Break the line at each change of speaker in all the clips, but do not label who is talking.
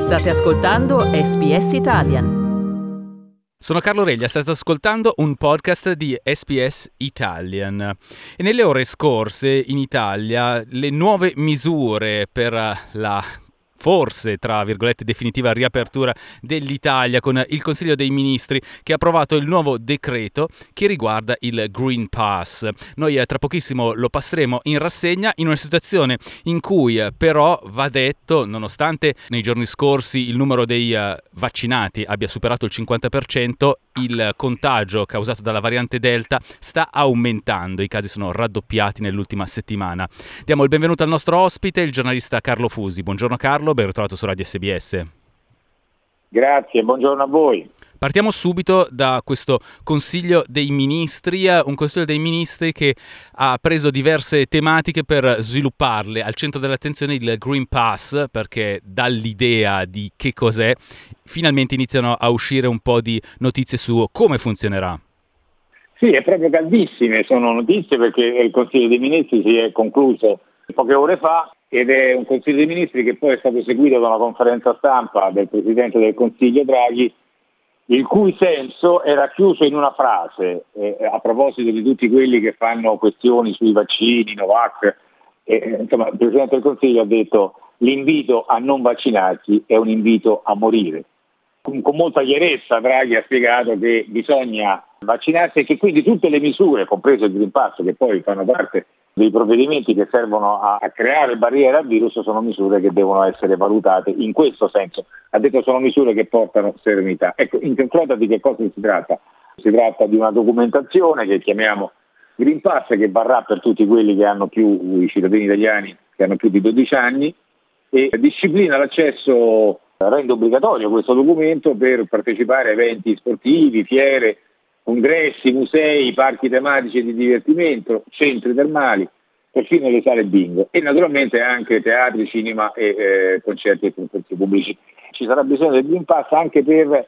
State ascoltando SBS Italian.
Sono Carlo Reglia, state ascoltando un podcast di SBS Italian. E nelle ore scorse in Italia le nuove misure per la forse, tra virgolette, definitiva riapertura dell'Italia con il Consiglio dei Ministri che ha approvato il nuovo decreto che riguarda il Green Pass. Noi tra pochissimo lo passeremo in rassegna in una situazione in cui però va detto, nonostante nei giorni scorsi il numero dei vaccinati abbia superato il 50%, il contagio causato dalla variante Delta sta aumentando, i casi sono raddoppiati nell'ultima settimana. Diamo il benvenuto al nostro ospite, il giornalista Carlo Fusi. Buongiorno Carlo, ben ritrovato su Radio SBS.
Grazie, buongiorno a voi.
Partiamo subito da questo Consiglio dei Ministri, un Consiglio dei Ministri che ha preso diverse tematiche per svilupparle. Al centro dell'attenzione il Green Pass, perché dall'idea di che cos'è, finalmente iniziano a uscire un po' di notizie su come funzionerà.
Sì, è proprio caldissime, sono notizie perché il Consiglio dei Ministri si è concluso poche ore fa ed è un Consiglio dei Ministri che poi è stato seguito da una conferenza stampa del Presidente del Consiglio Draghi, il cui senso era chiuso in una frase a proposito di tutti quelli che fanno questioni sui vaccini, Novax. Insomma, il Presidente del Consiglio ha detto: l'invito a non vaccinarsi è un invito a morire. Con molta chiarezza Draghi ha spiegato che bisogna vaccinarsi e che quindi tutte le misure, compreso il Green Pass, che poi fanno parte dei provvedimenti che servono a creare barriere al virus, sono misure che devono essere valutate in questo senso. Ha detto sono misure che portano serenità. Ecco, in concreto di che cosa si tratta? Si tratta di una documentazione che chiamiamo Green Pass, che varrà per tutti quelli che hanno più, i cittadini italiani che hanno più di 12 anni, e disciplina l'accesso, rende obbligatorio questo documento per partecipare a eventi sportivi, fiere, congressi, musei, parchi tematici di divertimento, centri termali, perfino le sale bingo e naturalmente anche teatri, cinema e concerti e concorsi pubblici. Ci sarà bisogno del Green Pass anche per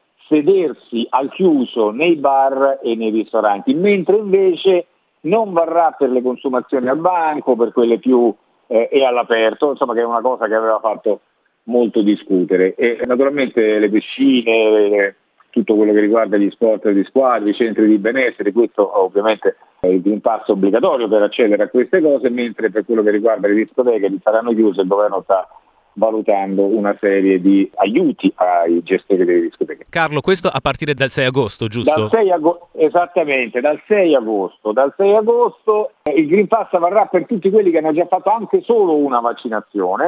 sedersi al chiuso nei bar e nei ristoranti, mentre invece non varrà per le consumazioni al banco, per quelle più e all'aperto, insomma, che è una cosa che aveva fatto molto discutere. E naturalmente le piscine, tutto quello che riguarda gli sport di squadra, i centri di benessere, questo ovviamente è il Green Pass obbligatorio per accedere a queste cose, mentre per quello che riguarda le discoteche che saranno chiuse, il governo sta valutando una serie di aiuti ai gestori delle discoteche.
Carlo, questo a partire dal 6 agosto, giusto?
Esattamente, dal 6 agosto. Dal 6 agosto il Green Pass varrà per tutti quelli che hanno già fatto anche solo una vaccinazione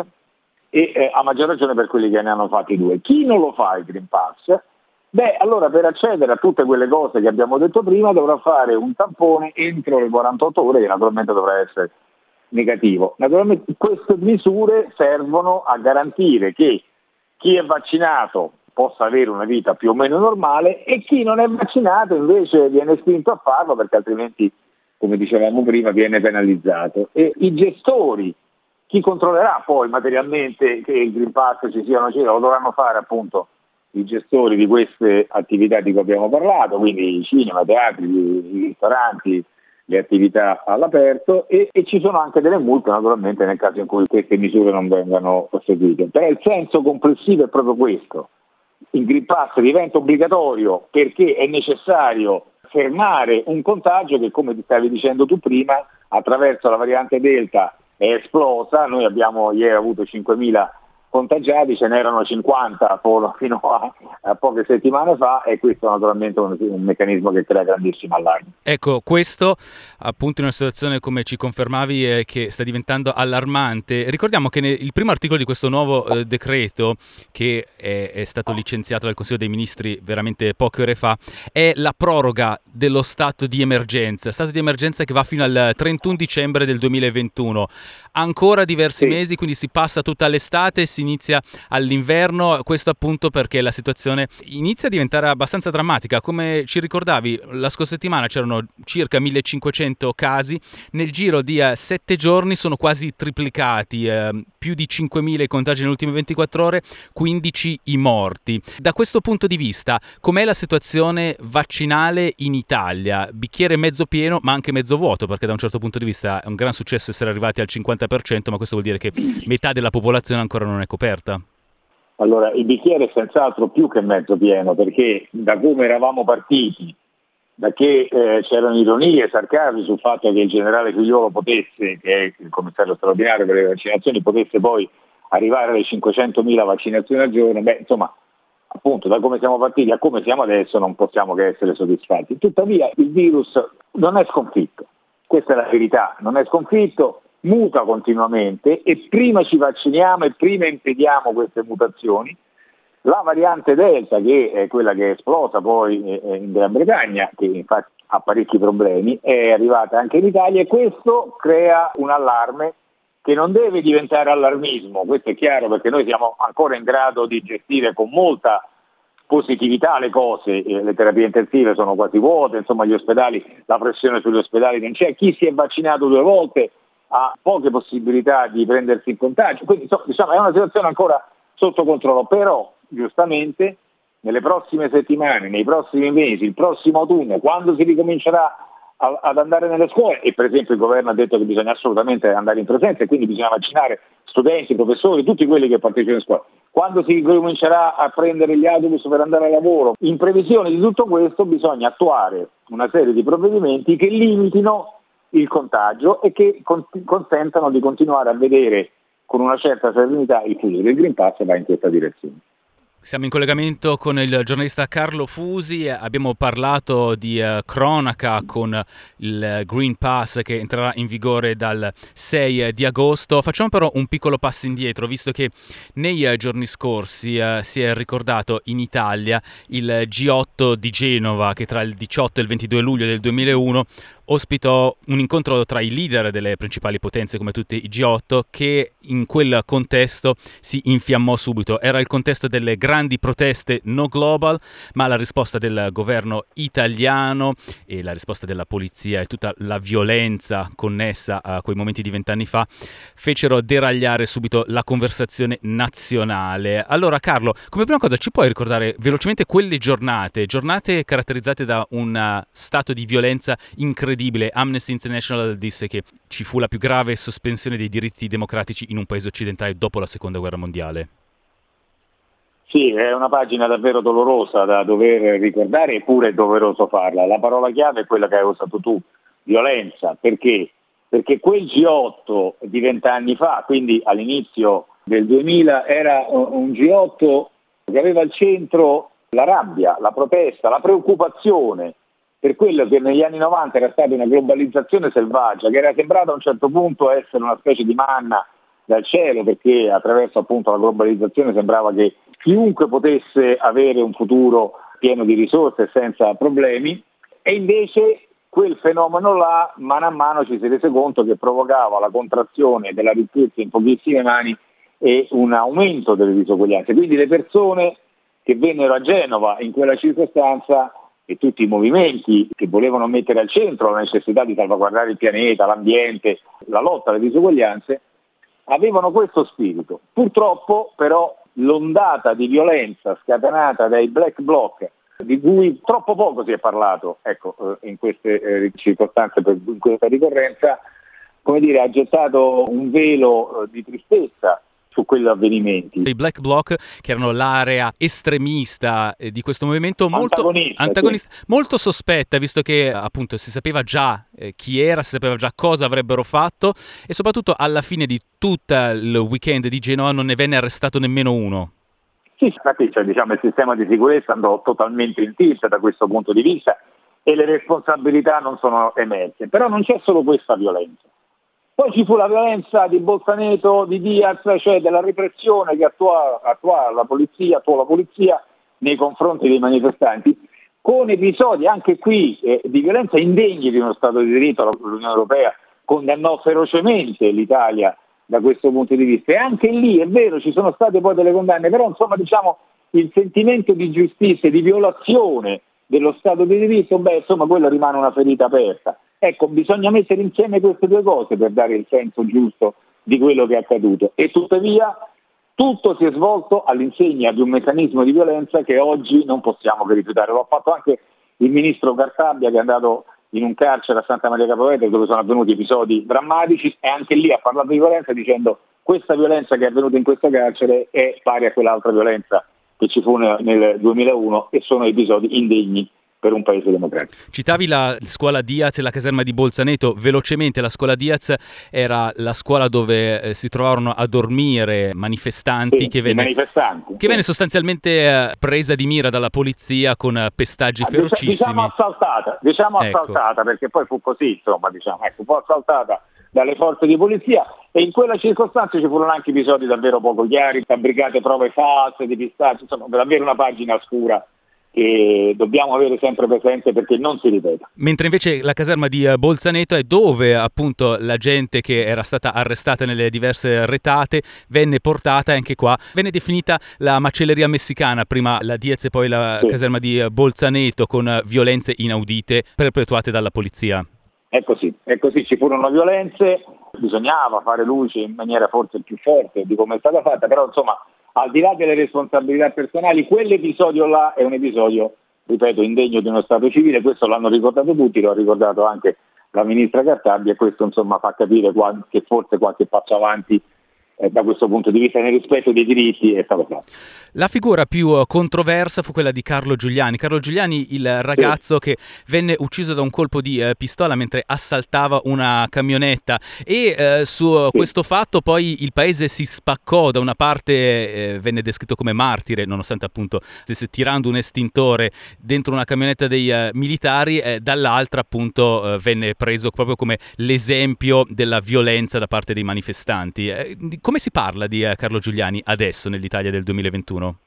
e a maggior ragione per quelli che ne hanno fatti due. Chi non lo fa il Green Pass? Allora per accedere a tutte quelle cose che abbiamo detto prima dovrà fare un tampone entro le 48 ore, che naturalmente dovrà essere negativo. Naturalmente queste misure servono a garantire che chi è vaccinato possa avere una vita più o meno normale e chi non è vaccinato invece viene spinto a farlo, perché altrimenti, come dicevamo prima, viene penalizzato. E i gestori, chi controllerà poi materialmente che il Green Pass ci sia o non ci sia, lo dovranno fare appunto i gestori di queste attività di cui abbiamo parlato, quindi i cinema, i teatri, i ristoranti, le attività all'aperto e ci sono anche delle multe naturalmente nel caso in cui queste misure non vengano seguite. Però il senso complessivo è proprio questo: il Green Pass diventa obbligatorio perché è necessario fermare un contagio che, come ti stavi dicendo tu prima, attraverso la variante Delta è esplosa. Noi abbiamo ieri avuto 5.000 contagiati, ce n'erano 50 fino a poche settimane fa, e questo naturalmente è un meccanismo che crea grandissimo allarme.
Ecco, questo appunto in una situazione, come ci confermavi, che sta diventando allarmante. Ricordiamo che il primo articolo di questo nuovo decreto, che è stato licenziato dal Consiglio dei Ministri veramente poche ore fa, è la proroga dello stato di emergenza che va fino al 31 dicembre del 2021. Ancora diversi mesi, quindi si passa tutta l'estate, si inizia all'inverno, questo appunto perché la situazione inizia a diventare abbastanza drammatica. Come ci ricordavi, la scorsa settimana c'erano circa 1500 casi, nel giro di 7 giorni sono quasi triplicati, più di 5000 i contagi nelle ultime 24 ore, 15 i morti. Da questo punto di vista, com'è la situazione vaccinale in Italia? Bicchiere mezzo pieno ma anche mezzo vuoto, perché da un certo punto di vista è un gran successo essere arrivati al 50%, ma questo vuol dire che metà della popolazione ancora non è coperta.
Allora, il bicchiere è senz'altro più che mezzo pieno, perché da come eravamo partiti, da che c'erano ironie e sarcasmi sul fatto che il generale Figliuolo potesse, che è il commissario straordinario per le vaccinazioni, potesse poi arrivare alle 500.000 vaccinazioni al giorno, insomma, appunto, da come siamo partiti a come siamo adesso non possiamo che essere soddisfatti. Tuttavia il virus non è sconfitto, questa è la verità, non è sconfitto, muta continuamente e prima ci vacciniamo e prima impediamo queste mutazioni. La variante Delta, che è quella che è esplosa poi in Gran Bretagna, che infatti ha parecchi problemi, è arrivata anche in Italia e questo crea un allarme che non deve diventare allarmismo, questo è chiaro, perché noi siamo ancora in grado di gestire con molta positività le cose, le terapie intensive sono quasi vuote, insomma gli ospedali, la pressione sugli ospedali non c'è, chi si è vaccinato 2 volte ha poche possibilità di prendersi il contagio, quindi diciamo è una situazione ancora sotto controllo, però giustamente nelle prossime settimane, nei prossimi mesi, il prossimo autunno, quando si ricomincerà ad andare nelle scuole, e per esempio il governo ha detto che bisogna assolutamente andare in presenza e quindi bisogna vaccinare studenti, professori, tutti quelli che partecipano in scuola, quando si comincerà a prendere gli autobus per andare al lavoro, in previsione di tutto questo bisogna attuare una serie di provvedimenti che limitino il contagio e che consentano di continuare a vedere con una certa serenità il futuro. Il Green Pass va in questa direzione.
Siamo in collegamento con il giornalista Carlo Fusi, abbiamo parlato di cronaca con il Green Pass che entrerà in vigore dal 6 di agosto. Facciamo però un piccolo passo indietro, visto che nei giorni scorsi si è ricordato in Italia il G8 di Genova, che tra il 18 e il 22 luglio del 2001 ospitò un incontro tra i leader delle principali potenze come tutti i G8 che in quel contesto si infiammò subito. Era il contesto delle grandi proteste no global, ma la risposta del governo italiano e la risposta della polizia e tutta la violenza connessa a quei momenti di 20 anni fa fecero deragliare subito la conversazione nazionale. Allora Carlo, come prima cosa ci puoi ricordare velocemente quelle giornate caratterizzate da un stato di violenza incredibile? Amnesty International disse che ci fu la più grave sospensione dei diritti democratici in un paese occidentale dopo la Seconda Guerra Mondiale.
Sì, è una pagina davvero dolorosa da dover ricordare, eppure è doveroso farla. La parola chiave è quella che hai usato tu, violenza. Perché? Perché quel G8 di 20 anni fa, quindi all'inizio del 2000, era un G8 che aveva al centro la rabbia, la protesta, la preoccupazione per quello che negli anni 90 era stata una globalizzazione selvaggia, che era sembrata a un certo punto essere una specie di manna dal cielo, perché attraverso appunto la globalizzazione sembrava che chiunque potesse avere un futuro pieno di risorse e senza problemi, e invece quel fenomeno là mano a mano ci si è reso conto che provocava la contrazione della ricchezza in pochissime mani e un aumento delle disuguaglianze. Quindi le persone che vennero a Genova in quella circostanza e tutti i movimenti che volevano mettere al centro la necessità di salvaguardare il pianeta, l'ambiente, la lotta alle disuguaglianze, avevano questo spirito. Purtroppo però l'ondata di violenza scatenata dai black bloc, di cui troppo poco si è parlato, in queste circostanze, in questa ricorrenza, come dire, ha gettato un velo di tristezza su quegli avvenimenti.
I Black Bloc, che erano l'area estremista di questo movimento, antagonista, sì, molto sospetta, visto che appunto si sapeva già chi era, si sapeva già cosa avrebbero fatto e soprattutto alla fine di tutto il weekend di Genova non ne venne arrestato nemmeno uno.
Sì, infatti il sistema di sicurezza andò totalmente in tilt da questo punto di vista e le responsabilità non sono emerse. Però non c'è solo questa violenza. Poi ci fu la violenza di Bolzaneto, di Diaz, cioè della repressione che attuò la polizia nei confronti dei manifestanti, con episodi anche qui di violenza indegni di uno Stato di diritto. L'Unione Europea condannò ferocemente l'Italia da questo punto di vista e anche lì è vero ci sono state poi delle condanne, però insomma il sentimento di giustizia, di violazione dello Stato di diritto, quello rimane una ferita aperta. Ecco, bisogna mettere insieme queste due cose per dare il senso giusto di quello che è accaduto e tuttavia tutto si è svolto all'insegna di un meccanismo di violenza che oggi non possiamo che rifiutare. Lo ha fatto anche il ministro Cartabia, che è andato in un carcere a Santa Maria Capua Vetere dove sono avvenuti episodi drammatici e anche lì ha parlato di violenza dicendo questa violenza che è avvenuta in questo carcere è pari a quell'altra violenza che ci fu nel 2001 e sono episodi indegni per un paese democratico.
Citavi la scuola Diaz e la caserma di Bolzaneto. Velocemente, la scuola Diaz era la scuola dove si trovarono a dormire manifestanti, che venne sostanzialmente presa di mira dalla polizia con pestaggi ferocissimi.
Diciamo assaltata, perché poi fu così, insomma, fu assaltata dalle forze di polizia e in quella circostanza ci furono anche episodi davvero poco chiari, fabbricate prove false, depistaggi, insomma davvero una pagina scura che dobbiamo avere sempre presente perché non si ripeta.
Mentre invece la caserma di Bolzaneto è dove appunto la gente che era stata arrestata nelle diverse retate venne portata, anche qua venne definita la macelleria messicana, prima la Diaz e poi la caserma di Bolzaneto, con violenze inaudite perpetuate dalla polizia.
È così, ci furono violenze, bisognava fare luce in maniera forse più forte di come è stata fatta, però insomma al di là delle responsabilità personali, quell'episodio là è un episodio, ripeto, indegno di uno Stato civile, questo l'hanno ricordato tutti, lo ha ricordato anche la ministra Cartabia e questo insomma fa capire che forse qualche passo avanti da questo punto di vista nel rispetto dei diritti è stato fatto.
La figura più controversa fu quella di Carlo Giuliani. Carlo Giuliani, il ragazzo che venne ucciso da un colpo di pistola mentre assaltava una camionetta e su questo fatto poi il paese si spaccò. Da una parte venne descritto come martire, nonostante appunto stesse tirando un estintore dentro una camionetta dei militari, dall'altra appunto venne preso proprio come l'esempio della violenza da parte dei manifestanti. Come si parla di Carlo Giuliani adesso nell'Italia del 2021?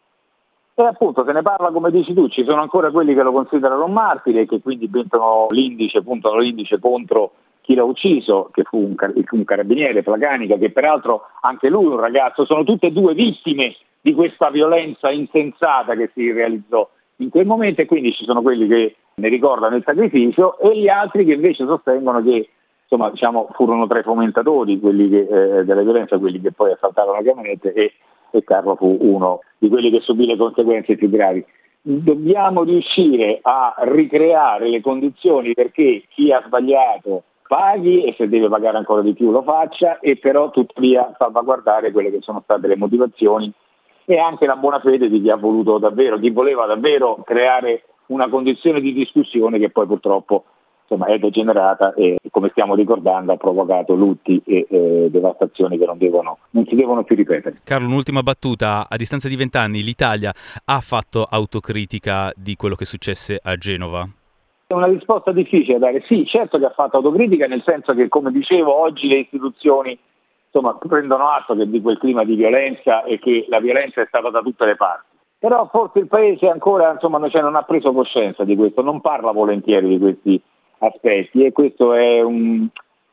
Appunto, se ne parla come dici tu, ci sono ancora quelli che lo considerano un martire e che quindi puntano l'indice contro chi l'ha ucciso, che fu un carabiniere, Placanica, che peraltro anche lui un ragazzo, sono tutte e due vittime di questa violenza insensata che si realizzò in quel momento e quindi ci sono quelli che ne ricordano il sacrificio e gli altri che invece sostengono che insomma, furono tra i fomentatori quelli della violenza, quelli che poi assaltarono la camionetta e Carlo fu uno di quelli che subì le conseguenze più gravi. Dobbiamo riuscire a ricreare le condizioni perché chi ha sbagliato paghi e se deve pagare ancora di più lo faccia e però tuttavia salvaguardare quelle che sono state le motivazioni e anche la buona fede di chi ha voluto davvero, chi voleva davvero creare una condizione di discussione che poi purtroppo insomma è degenerata e come stiamo ricordando ha provocato lutti e devastazioni che non si devono più ripetere.
Carlo, un'ultima battuta: a distanza di 20 anni l'Italia ha fatto autocritica di quello che successe a Genova?
È una risposta difficile da dare. Sì, certo che ha fatto autocritica, nel senso che, come dicevo, oggi le istituzioni insomma prendono atto di quel clima di violenza e che la violenza è stata da tutte le parti. Però forse il Paese ancora insomma non ha preso coscienza di questo, non parla volentieri di questi aspetti e questo è un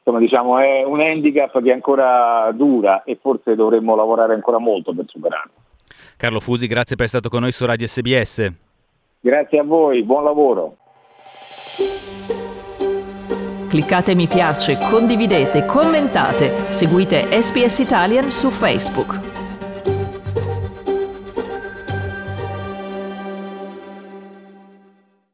handicap che ancora dura e forse dovremmo lavorare ancora molto per superarlo.
Carlo Fusi, grazie per essere stato con noi su Radio SBS.
Grazie a voi, buon lavoro.
Cliccate mi piace, condividete, commentate, seguite SBS Italian su Facebook.